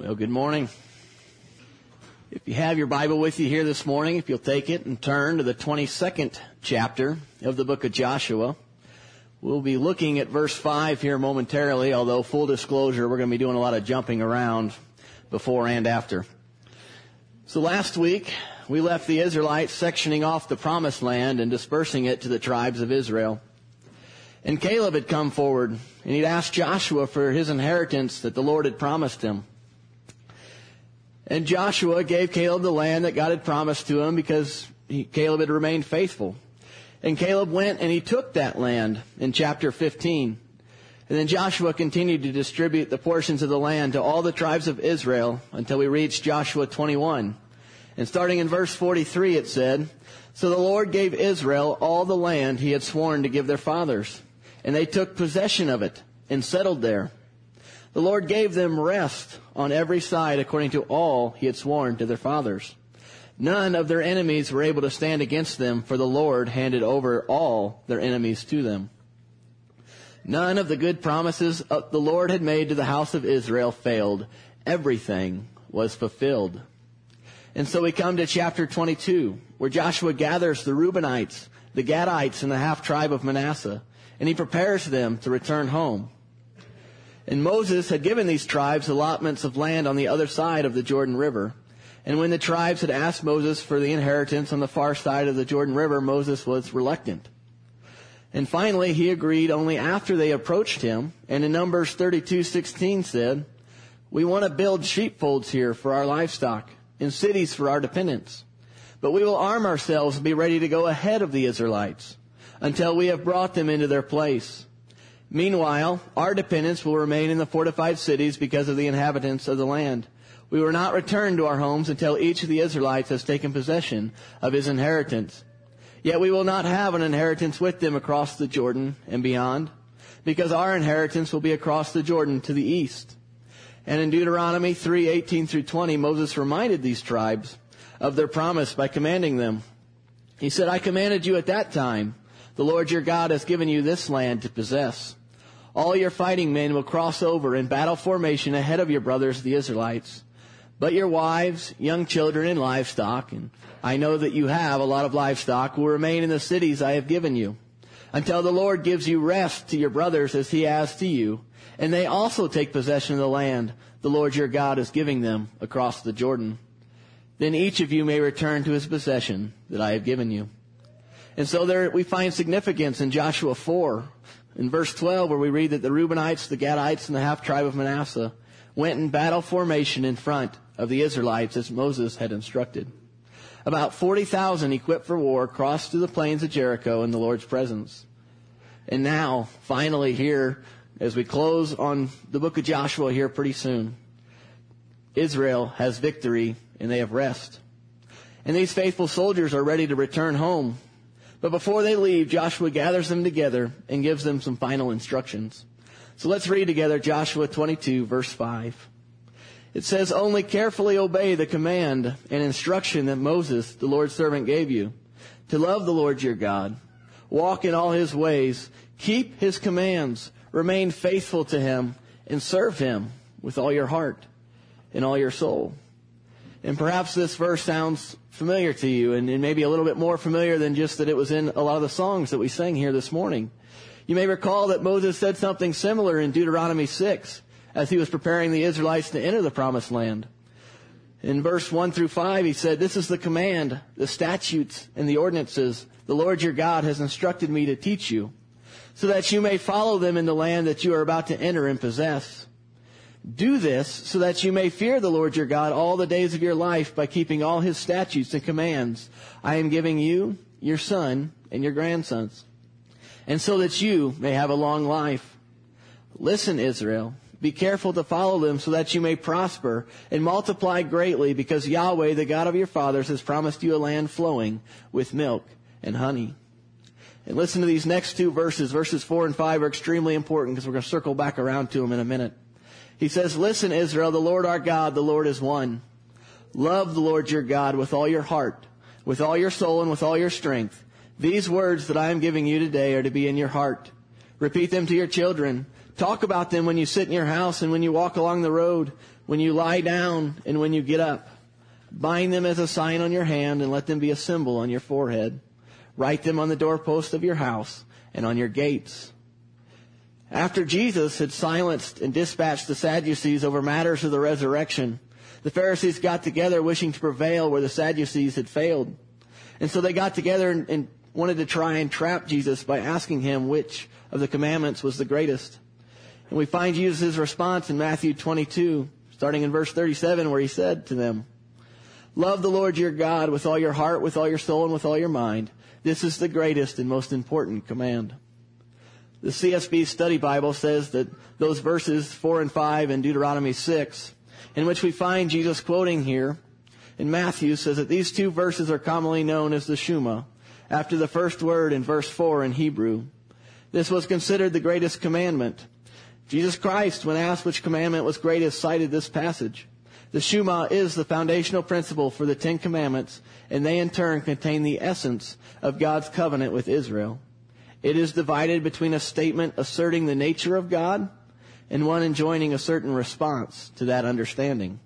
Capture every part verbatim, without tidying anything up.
Well, good morning. If you have your Bible with you here this morning, if you'll take it and turn to the twenty-second chapter of the book of Joshua, we'll be looking at verse five here momentarily, although full disclosure, we're going to be doing a lot of jumping around before and after. So last week, we left the Israelites sectioning off the promised land and dispersing it to the tribes of Israel. And Caleb had come forward, and he'd asked Joshua for his inheritance that the Lord had promised him. And Joshua gave Caleb the land that God had promised to him because he, Caleb had remained faithful. And Caleb went and he took that land in chapter fifteen. And then Joshua continued to distribute the portions of the land to all the tribes of Israel until we reached Joshua twenty-one. And starting in verse forty-three it said, "So the Lord gave Israel all the land he had sworn to give their fathers. And they took possession of it and settled there. The Lord gave them rest on every side according to all he had sworn to their fathers. None of their enemies were able to stand against them, for the Lord handed over all their enemies to them. None of the good promises the Lord had made to the house of Israel failed. Everything was fulfilled." And so we come to chapter twenty-two, where Joshua gathers the Reubenites, the Gadites, and the half-tribe of Manasseh, and he prepares them to return home. And Moses had given these tribes allotments of land on the other side of the Jordan River. And when the tribes had asked Moses for the inheritance on the far side of the Jordan River, Moses was reluctant. And finally, he agreed only after they approached him. And in Numbers thirty-two sixteen said, "We want to build sheepfolds here for our livestock and cities for our dependents. But we will arm ourselves and be ready to go ahead of the Israelites until we have brought them into their place. Meanwhile, our dependents will remain in the fortified cities because of the inhabitants of the land. We will not return to our homes until each of the Israelites has taken possession of his inheritance. Yet we will not have an inheritance with them across the Jordan and beyond, because our inheritance will be across the Jordan to the east." And in Deuteronomy three eighteen through twenty, Moses reminded these tribes of their promise by commanding them. He said, "I commanded you at that time, the Lord your God has given you this land to possess. All your fighting men will cross over in battle formation ahead of your brothers, the Israelites. But your wives, young children, and livestock, and I know that you have a lot of livestock, will remain in the cities I have given you, until the Lord gives you rest to your brothers as he has to you, and they also take possession of the land the Lord your God is giving them across the Jordan. Then each of you may return to his possession that I have given you." And so there we find significance in Joshua four, in verse twelve, where we read that the Reubenites, the Gadites, and the half-tribe of Manasseh went in battle formation in front of the Israelites as Moses had instructed. About forty thousand equipped for war crossed through the plains of Jericho in the Lord's presence. And now, finally here, as we close on the book of Joshua here pretty soon, Israel has victory and they have rest. And these faithful soldiers are ready to return home. But before they leave, Joshua gathers them together and gives them some final instructions. So let's read together Joshua twenty-two, verse five. It says, "Only carefully obey the command and instruction that Moses, the Lord's servant, gave you, to love the Lord your God, walk in all his ways, keep his commands, remain faithful to him, and serve him with all your heart and all your soul." And perhaps this verse sounds familiar to you, and, and maybe a little bit more familiar than just that it was in a lot of the songs that we sang here this morning. You may recall that Moses said something similar in Deuteronomy six as he was preparing the Israelites to enter the promised land. In verse one through five, he said, "This is the command, the statutes, and the ordinances the Lord your God has instructed me to teach you, so that you may follow them in the land that you are about to enter and possess. Do this so that you may fear the Lord your God all the days of your life by keeping all his statutes and commands I am giving you, your son, and your grandsons, and so that you may have a long life. Listen, Israel, be careful to follow them so that you may prosper and multiply greatly, because Yahweh, the God of your fathers, has promised you a land flowing with milk and honey." And listen to these next two verses. Verses four and five are extremely important because we're going to circle back around to them in a minute. He says, "Listen, Israel, the Lord our God, the Lord is one. Love the Lord your God with all your heart, with all your soul, and with all your strength. These words that I am giving you today are to be in your heart. Repeat them to your children. Talk about them when you sit in your house and when you walk along the road, when you lie down and when you get up. Bind them as a sign on your hand and let them be a symbol on your forehead. Write them on the doorpost of your house and on your gates. After Jesus had silenced and dispatched the Sadducees over matters of the resurrection, the Pharisees got together wishing to prevail where the Sadducees had failed. And so they got together and, and wanted to try and trap Jesus by asking him which of the commandments was the greatest. And we find Jesus' response in Matthew twenty-two, starting in verse thirty-seven, where he said to them, "Love the Lord your God with all your heart, with all your soul, and with all your mind. This is the greatest and most important command." The C S B Study Bible says that those verses four and five in Deuteronomy six, in which we find Jesus quoting here in Matthew, says that these two verses are commonly known as the Shema, after the first word in verse four in Hebrew. This was considered the greatest commandment. Jesus Christ, when asked which commandment was greatest, cited this passage. The Shema is the foundational principle for the Ten Commandments, and they in turn contain the essence of God's covenant with Israel. It is divided between a statement asserting the nature of God and one enjoining a certain response to that understanding.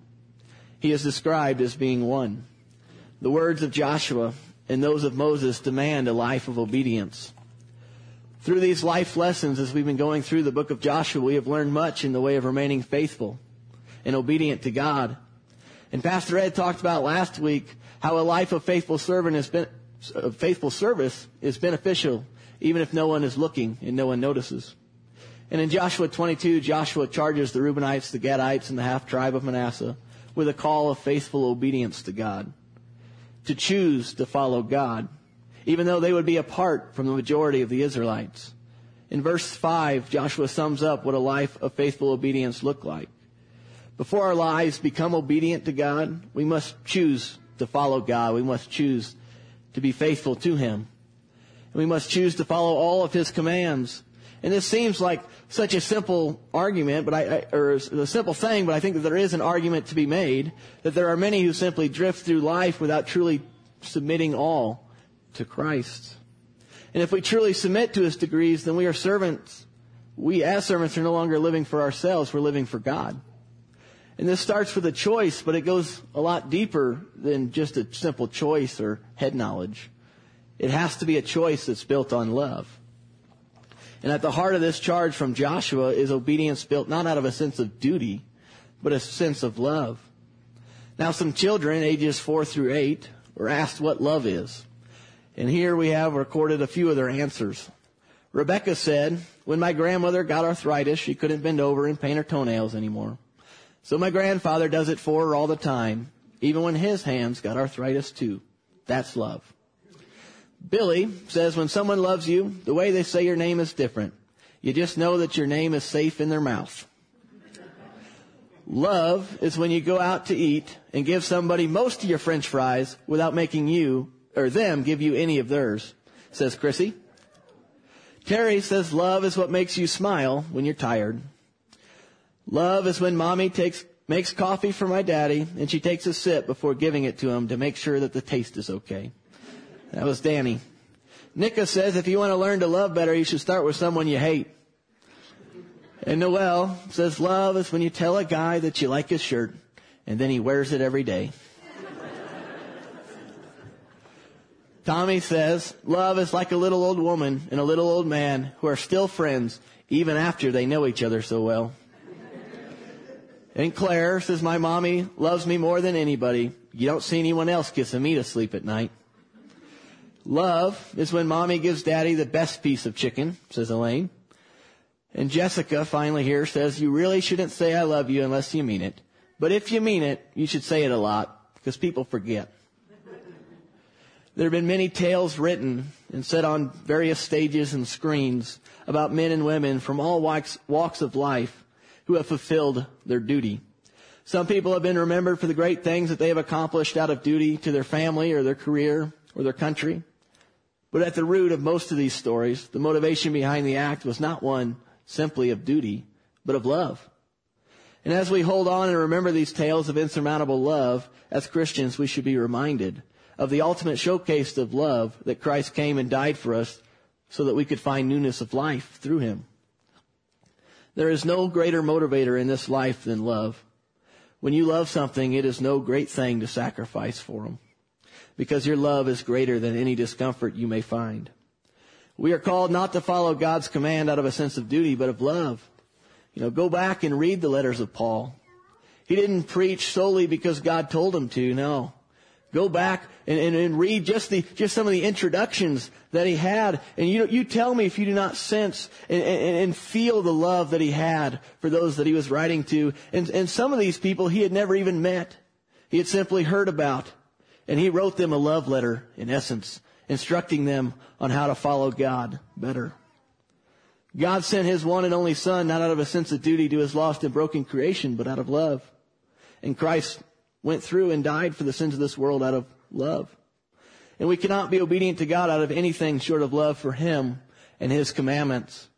He is described as being one. The words of Joshua and those of Moses demand a life of obedience. Through these life lessons, as we've been going through the book of Joshua, we have learned much in the way of remaining faithful and obedient to God. And Pastor Ed talked about last week how a life of faithful servant has been, of faithful service is beneficial, even if no one is looking and no one notices. And in Joshua twenty-two, Joshua charges the Reubenites, the Gadites, and the half-tribe of Manasseh with a call of faithful obedience to God, to choose to follow God, even though they would be apart from the majority of the Israelites. In verse five, Joshua sums up what a life of faithful obedience looked like. Before our lives become obedient to God, we must choose to follow God. We must choose to be faithful to Him. And we must choose to follow all of His commands. And this seems like such a simple argument, but I, I, or a simple thing, but I think that there is an argument to be made that there are many who simply drift through life without truly submitting all to Christ. And if we truly submit to His degrees, then we are servants. We as servants are no longer living for ourselves, we're living for God. And this starts with a choice, but it goes a lot deeper than just a simple choice or head knowledge. It has to be a choice that's built on love. And at the heart of this charge from Joshua is obedience built not out of a sense of duty, but a sense of love. Now, some children, ages four through eight, were asked what love is. And here we have recorded a few of their answers. Rebecca said, "When my grandmother got arthritis, she couldn't bend over and paint her toenails anymore. So my grandfather does it for her all the time, even when his hands got arthritis too. That's love." Billy says, "When someone loves you, the way they say your name is different. You just know that your name is safe in their mouth." Love is when you go out to eat and give somebody most of your French fries without making you or them give you any of theirs, says Chrissy. Terry says love is what makes you smile when you're tired. Love is when mommy takes makes coffee for my daddy and she takes a sip before giving it to him to make sure that the taste is okay. That was Danny. Nika says if you want to learn to love better, you should start with someone you hate. And Noelle says love is when you tell a guy that you like his shirt and then he wears it every day. Tommy says love is like a little old woman and a little old man who are still friends even after they know each other so well. And Claire says my mommy loves me more than anybody. You don't see anyone else kissing me to sleep at night. Love is when mommy gives daddy the best piece of chicken, says Elaine. And Jessica, finally here, says, you really shouldn't say I love you unless you mean it. But if you mean it, you should say it a lot, because people forget. There have been many tales written and set on various stages and screens about men and women from all walks, walks of life who have fulfilled their duty. Some people have been remembered for the great things that they have accomplished out of duty to their family or their career or their country. But at the root of most of these stories, the motivation behind the act was not one simply of duty, but of love. And as we hold on and remember these tales of insurmountable love, as Christians, we should be reminded of the ultimate showcase of love that Christ came and died for us so that we could find newness of life through Him. There is no greater motivator in this life than love. When you love something, it is no great thing to sacrifice for them, because your love is greater than any discomfort you may find. We are called not to follow God's command out of a sense of duty, but of love. You know, go back and read the letters of Paul. He didn't preach solely because God told him to, no. Go back and, and, and read just the just some of the introductions that he had. And you you tell me if you do not sense and, and, and feel the love that he had for those that he was writing to. And, and some of these people he had never even met. He had simply heard about. And he wrote them a love letter, in essence, instructing them on how to follow God better. God sent his one and only Son, not out of a sense of duty to his lost and broken creation, but out of love. And Christ went through and died for the sins of this world out of love. And we cannot be obedient to God out of anything short of love for him and his commandments.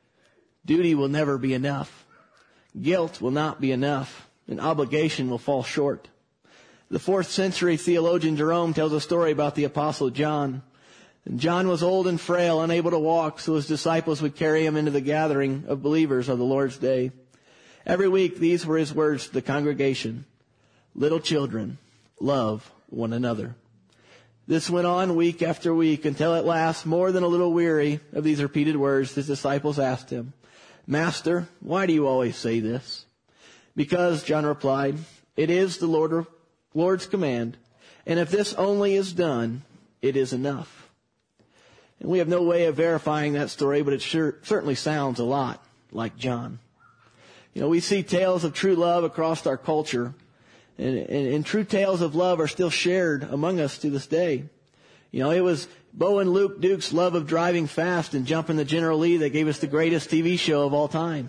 Duty will never be enough. Guilt will not be enough. And obligation will fall short. The fourth century theologian Jerome tells a story about the Apostle John. And John was old and frail, unable to walk, so his disciples would carry him into the gathering of believers of the Lord's day. Every week, these were his words to the congregation. Little children, love one another. This went on week after week until at last, more than a little weary of these repeated words, his disciples asked him, Master, why do you always say this? Because, John replied, it is the Lord, Lord's command, and if this only is done, it is enough. And we have no way of verifying that story, but it sure, certainly sounds a lot like John. You know, we see tales of true love across our culture. And, and, and true tales of love are still shared among us to this day. You know, it was Bo and Luke Duke's love of driving fast and jumping the General Lee that gave us the greatest T V show of all time.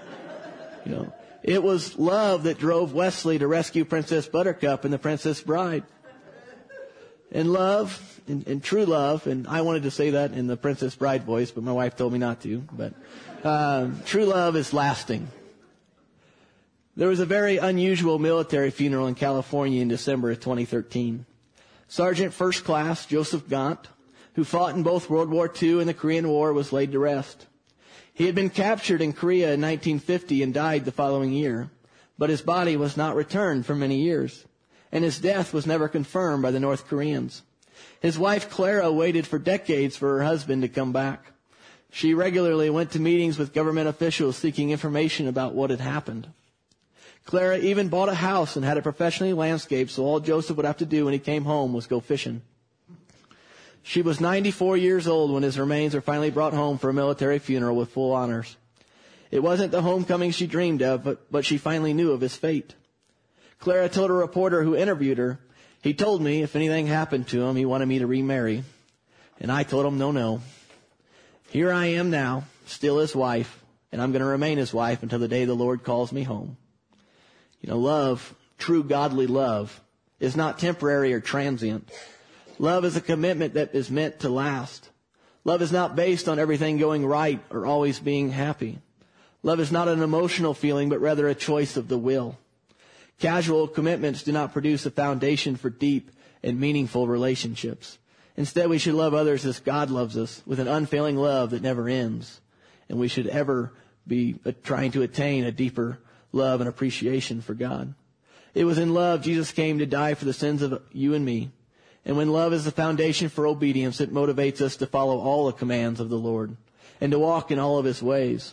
You know, it was love that drove Wesley to rescue Princess Buttercup and the Princess Bride. And love, and, and true love, and I wanted to say that in the Princess Bride voice, but my wife told me not to. But um, true love is lasting. There was a very unusual military funeral in California in December of twenty thirteen. Sergeant First Class Joseph Gant, who fought in both World War Two and the Korean War, was laid to rest. He had been captured in Korea in nineteen fifty and died the following year, but his body was not returned for many years, and his death was never confirmed by the North Koreans. His wife Clara waited for decades for her husband to come back. She regularly went to meetings with government officials seeking information about what had happened. Clara even bought a house and had it professionally landscaped, so all Joseph would have to do when he came home was go fishing. She was ninety-four years old when his remains were finally brought home for a military funeral with full honors. It wasn't the homecoming she dreamed of, but, but she finally knew of his fate. Clara told a reporter who interviewed her, he told me if anything happened to him, he wanted me to remarry. And I told him no, no. Here I am now, still his wife, and I'm going to remain his wife until the day the Lord calls me home. You know, love, true godly love, is not temporary or transient. Love is a commitment that is meant to last. Love is not based on everything going right or always being happy. Love is not an emotional feeling, but rather a choice of the will. Casual commitments do not produce a foundation for deep and meaningful relationships. Instead, we should love others as God loves us, with an unfailing love that never ends. And we should ever be trying to attain a deeper love and appreciation for God. It was in love Jesus came to die for the sins of you and me. And when love is the foundation for obedience, it motivates us to follow all the commands of the Lord and to walk in all of his ways.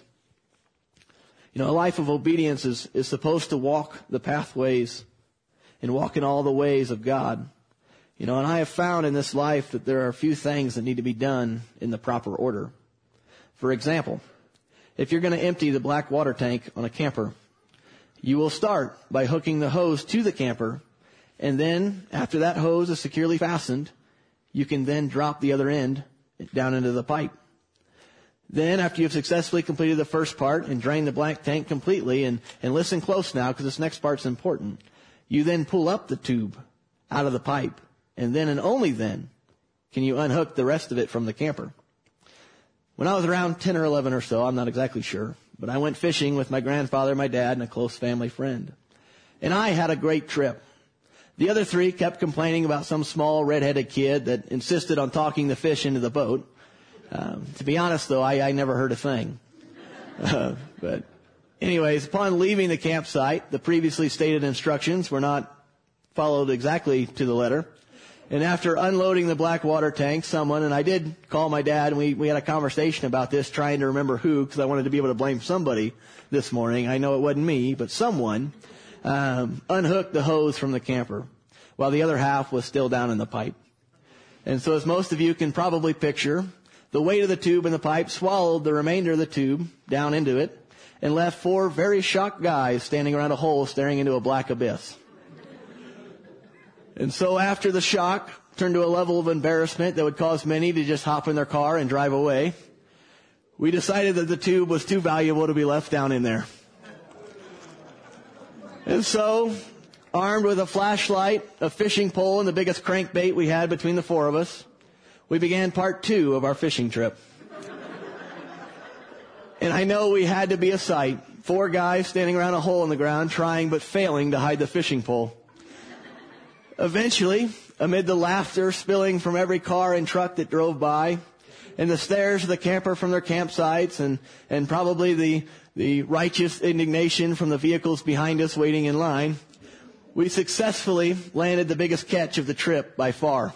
You know, a life of obedience is, is supposed to walk the pathways and walk in all the ways of God. You know, and I have found in this life that there are a few things that need to be done in the proper order. For example, if you're going to empty the black water tank on a camper, you will start by hooking the hose to the camper, and then after that hose is securely fastened, you can then drop the other end down into the pipe. Then after you've successfully completed the first part and drained the black tank completely, and, and listen close now because this next part's important, you then pull up the tube out of the pipe, and then and only then can you unhook the rest of it from the camper. When I was around ten or eleven or so, I'm not exactly sure, but I went fishing with my grandfather, my dad, and a close family friend. And I had a great trip. The other three kept complaining about some small red-headed kid that insisted on talking the fish into the boat. Um, to be honest, though, I, I never heard a thing. Uh, but Anyways, upon leaving the campsite, the previously stated instructions were not followed exactly to the letter. And after unloading the black water tank, someone, and I did call my dad, and we, we had a conversation about this, trying to remember who, because I wanted to be able to blame somebody this morning. I know it wasn't me, but someone um, unhooked the hose from the camper, while the other half was still down in the pipe. And so as most of you can probably picture, the weight of the tube and the pipe swallowed the remainder of the tube down into it, and left four very shocked guys standing around a hole staring into a black abyss. And so after the shock turned to a level of embarrassment that would cause many to just hop in their car and drive away, we decided that the tube was too valuable to be left down in there. And so, armed with a flashlight, a fishing pole, and the biggest crankbait we had between the four of us, we began part two of our fishing trip. And I know we had to be a sight. Four guys standing around a hole in the ground trying but failing to hide the fishing pole. Eventually, amid the laughter spilling from every car and truck that drove by, and the stares of the camper from their campsites, and, and probably the, the righteous indignation from the vehicles behind us waiting in line, we successfully landed the biggest catch of the trip by far.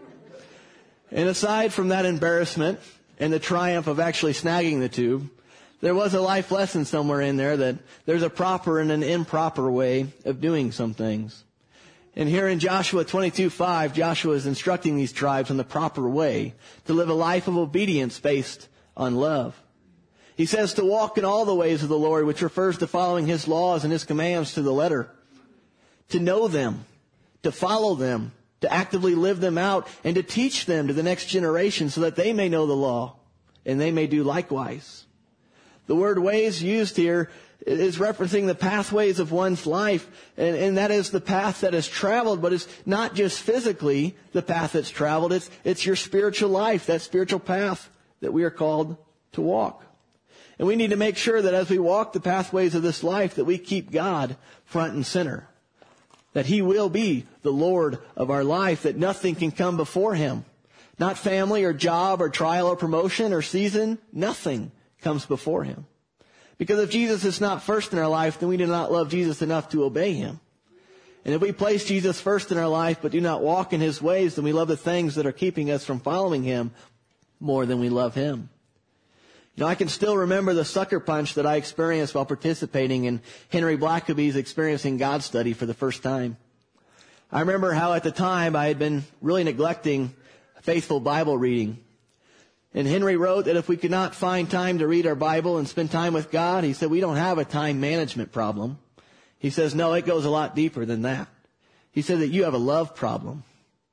And aside from that embarrassment and the triumph of actually snagging the tube, there was a life lesson somewhere in there that there's a proper and an improper way of doing some things. And here in Joshua twenty-two five, Joshua is instructing these tribes on the proper way to live a life of obedience based on love. He says to walk in all the ways of the Lord, which refers to following His laws and His commands to the letter. To know them, to follow them, to actively live them out, and to teach them to the next generation so that they may know the law and they may do likewise. The word ways used here is referencing the pathways of one's life, and, and that is the path that is traveled, but it's not just physically the path that's traveled, it's, it's your spiritual life, that spiritual path that we are called to walk. And we need to make sure that as we walk the pathways of this life, that we keep God front and center. That He will be the Lord of our life, that nothing can come before Him. Not family or job or trial or promotion or season, nothing comes before Him. Because if Jesus is not first in our life, then we do not love Jesus enough to obey Him. And if we place Jesus first in our life but do not walk in His ways, then we love the things that are keeping us from following Him more than we love Him. You know, I can still remember the sucker punch that I experienced while participating in Henry Blackaby's Experiencing God study for the first time. I remember how at the time I had been really neglecting faithful Bible reading. And Henry wrote that if we could not find time to read our Bible and spend time with God, he said, we don't have a time management problem. He says, no, it goes a lot deeper than that. He said that you have a love problem.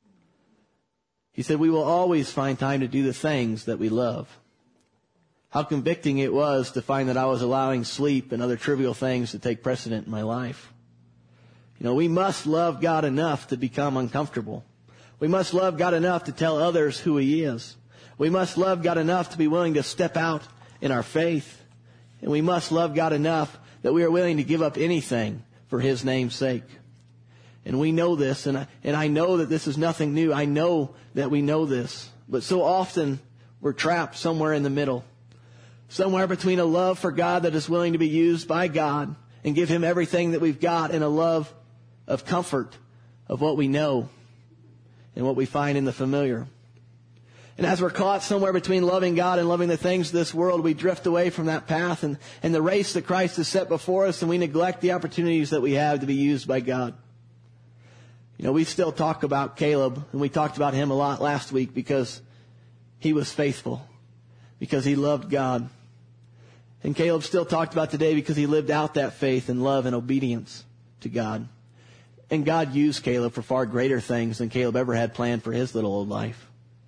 He said, we will always find time to do the things that we love. How convicting it was to find that I was allowing sleep and other trivial things to take precedent in my life. You know, we must love God enough to become uncomfortable. We must love God enough to tell others who He is. We must love God enough to be willing to step out in our faith. And we must love God enough that we are willing to give up anything for His name's sake. And we know this, and I, and I know that this is nothing new. I know that we know this. But so often we're trapped somewhere in the middle. Somewhere between a love for God that is willing to be used by God and give Him everything that we've got, and a love of comfort of what we know and what we find in the familiar. And as we're caught somewhere between loving God and loving the things of this world, we drift away from that path and, and the race that Christ has set before us, and we neglect the opportunities that we have to be used by God. You know, we still talk about Caleb, and we talked about him a lot last week because he was faithful, because he loved God. And Caleb still talked about today because he lived out that faith and love and obedience to God. And God used Caleb for far greater things than Caleb ever had planned for his little old life.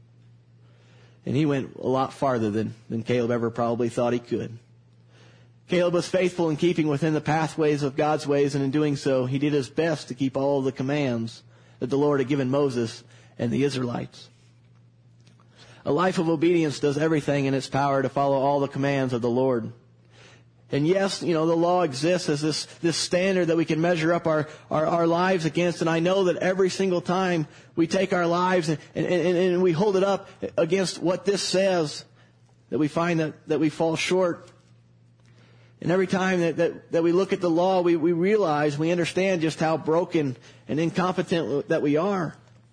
And he went a lot farther than, than Caleb ever probably thought he could. Caleb was faithful in keeping within the pathways of God's ways, and in doing so, he did his best to keep all of the commands that the Lord had given Moses and the Israelites. A life of obedience does everything in its power to follow all the commands of the Lord. And yes, you know, the law exists as this, this standard that we can measure up our, our, our lives against. And I know that every single time we take our lives and, and, and, and we hold it up against what this says, that we find that, that we fall short. And every time that, that, that we look at the law, we, we realize, we understand just how broken and incompetent that we are.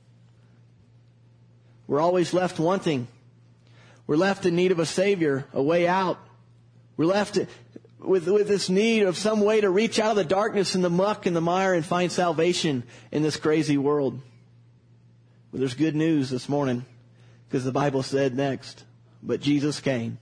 We're always left wanting. We're left in need of a Savior, a way out. We're left with, with this need of some way to reach out of the darkness and the muck and the mire and find salvation in this crazy world. Well, there's good news this morning, because the Bible said next, but Jesus came.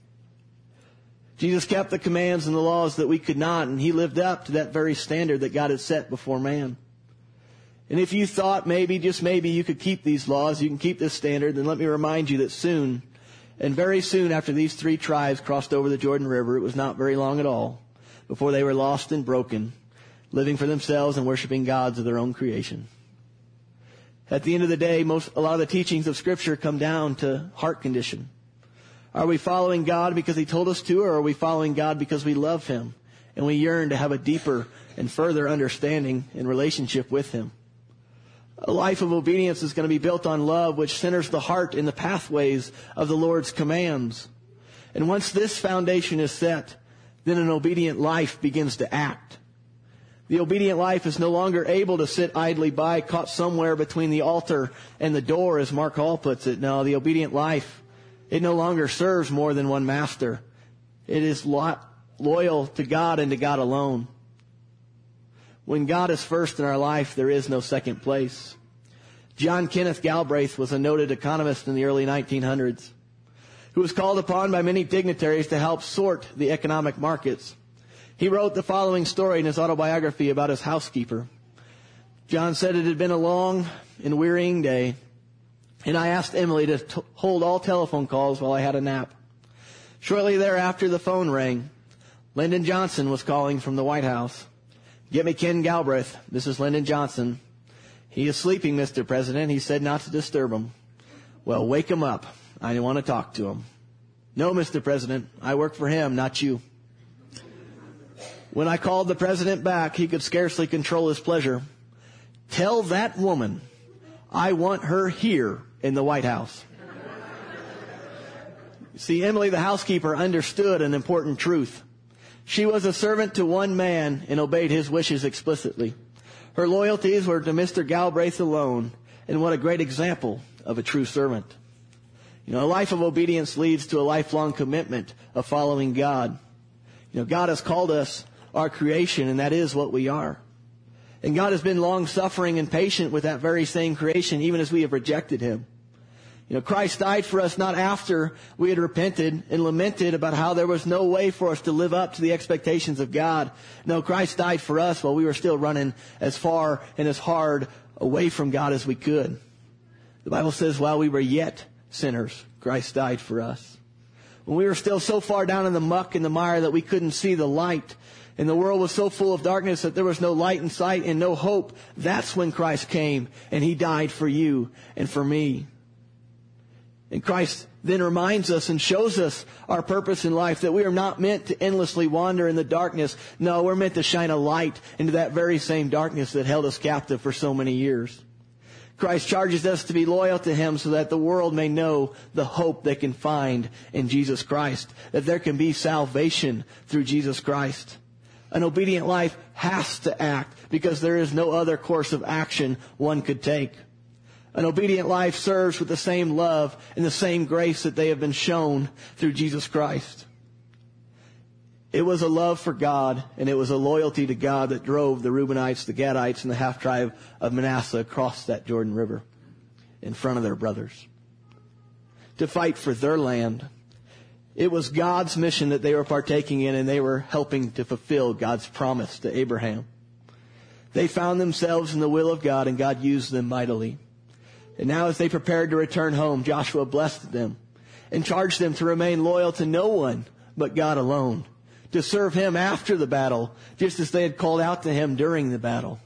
Jesus kept the commands and the laws that we could not, and He lived up to that very standard that God had set before man. And if you thought maybe, just maybe, you could keep these laws, you can keep this standard, then let me remind you that soon, and very soon after these three tribes crossed over the Jordan River, it was not very long at all, before they were lost and broken, living for themselves and worshiping gods of their own creation. At the end of the day, most, a lot of the teachings of Scripture come down to heart condition. Are we following God because He told us to, or are we following God because we love Him and we yearn to have a deeper and further understanding and relationship with Him? A life of obedience is going to be built on love, which centers the heart in the pathways of the Lord's commands. And once this foundation is set, then an obedient life begins to act. The obedient life is no longer able to sit idly by, caught somewhere between the altar and the door, as Mark Hall puts it. No, the obedient life, it no longer serves more than one master. It is lo- loyal to God and to God alone. When God is first in our life, there is no second place. John Kenneth Galbraith was a noted economist in the early nineteen hundreds who was called upon by many dignitaries to help sort the economic markets. He wrote the following story in his autobiography about his housekeeper. John said, "It had been a long and wearying day, and I asked Emily to t- hold all telephone calls while I had a nap. Shortly thereafter, the phone rang. Lyndon Johnson was calling from the White House. 'Get me Ken Galbraith. This is Lyndon Johnson.' 'He is sleeping, Mister President. He said not to disturb him.' 'Well, wake him up. I want to talk to him.' 'No, Mister President. I work for him, not you.' When I called the President back, he could scarcely control his pleasure. 'Tell that woman I want her here in the White House.'" See, Emily, the housekeeper, understood an important truth. She was a servant to one man and obeyed his wishes explicitly. Her loyalties were to Mister Galbraith alone, and what a great example of a true servant. You know, a life of obedience leads to a lifelong commitment of following God. You know, God has called us our creation, and that is what we are. And God has been long-suffering and patient with that very same creation, even as we have rejected Him. You know, Christ died for us not after we had repented and lamented about how there was no way for us to live up to the expectations of God. No, Christ died for us while we were still running as far and as hard away from God as we could. The Bible says while we were yet sinners, Christ died for us. When we were still so far down in the muck and the mire that we couldn't see the light, and the world was so full of darkness that there was no light in sight and no hope, that's when Christ came and He died for you and for me. And Christ then reminds us and shows us our purpose in life, that we are not meant to endlessly wander in the darkness. No, we're meant to shine a light into that very same darkness that held us captive for so many years. Christ charges us to be loyal to Him so that the world may know the hope they can find in Jesus Christ, that there can be salvation through Jesus Christ. An obedient life has to act because there is no other course of action one could take. An obedient life serves with the same love and the same grace that they have been shown through Jesus Christ. It was a love for God and it was a loyalty to God that drove the Reubenites, the Gadites, and the half-tribe of Manasseh across that Jordan River in front of their brothers to fight for their land. It was God's mission that they were partaking in, and they were helping to fulfill God's promise to Abraham. They found themselves in the will of God, and God used them mightily. And now as they prepared to return home, Joshua blessed them and charged them to remain loyal to no one but God alone, to serve Him after the battle, just as they had called out to Him during the battle.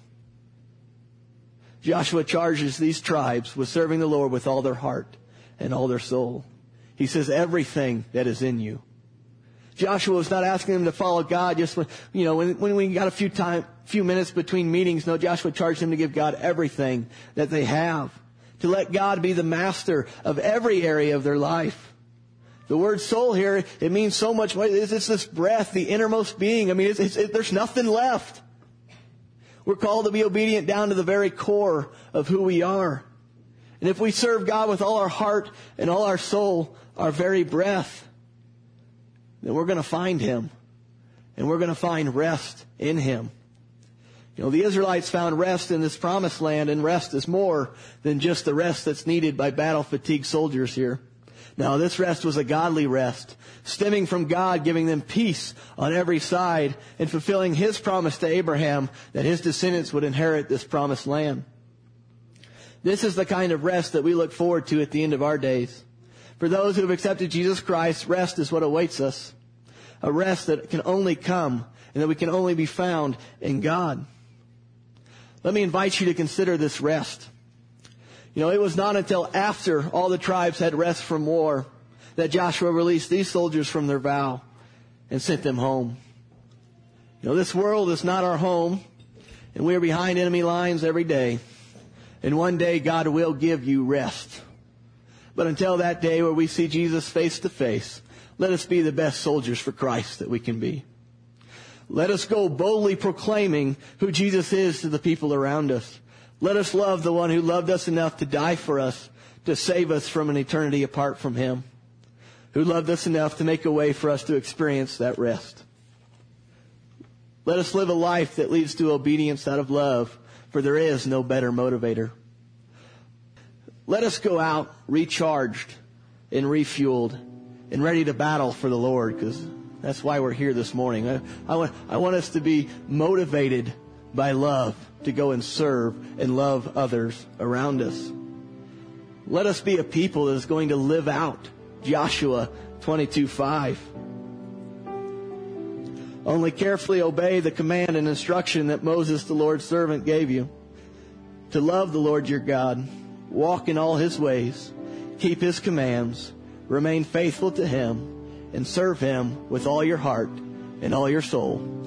Joshua charges these tribes with serving the Lord with all their heart and all their soul. He says, everything that is in you. Joshua was not asking them to follow God just when, you know, when, when we got a few time, few minutes between meetings. No, Joshua charged them to give God everything that they have, to let God be the master of every area of their life, The word soul here, it means so much more. It's, it's this breath, the innermost being. I mean, it's, it's, it, there's nothing left. We're called to be obedient down to the very core of who we are. And if we serve God with all our heart and all our soul, our very breath, then we're going to find Him. And we're going to find rest in Him. You know, the Israelites found rest in this promised land, and rest is more than just the rest that's needed by battle-fatigued soldiers here. Now, this rest was a godly rest, stemming from God giving them peace on every side and fulfilling His promise to Abraham that his descendants would inherit this promised land. This is the kind of rest that we look forward to at the end of our days. For those who have accepted Jesus Christ, rest is what awaits us. A rest that can only come and that we can only be found in God. Let me invite you to consider this rest. You know, it was not until after all the tribes had rest from war that Joshua released these soldiers from their vow and sent them home. You know, this world is not our home, and we are behind enemy lines every day. And one day God will give you rest. But until that day where we see Jesus face to face, let us be the best soldiers for Christ that we can be. Let us go boldly proclaiming who Jesus is to the people around us. Let us love the one who loved us enough to die for us, to save us from an eternity apart from Him, who loved us enough to make a way for us to experience that rest. Let us live a life that leads to obedience out of love, for there is no better motivator. Let us go out recharged and refueled and ready to battle for the Lord, because that's why we're here this morning. I, I, want, I want us to be motivated by love to go and serve and love others around us. Let us be a people that is going to live out Joshua twenty-two five. Only carefully obey the command and instruction that Moses, the Lord's servant, gave you. To love the Lord your God, walk in all His ways, keep His commands, remain faithful to Him, and serve Him with all your heart and all your soul.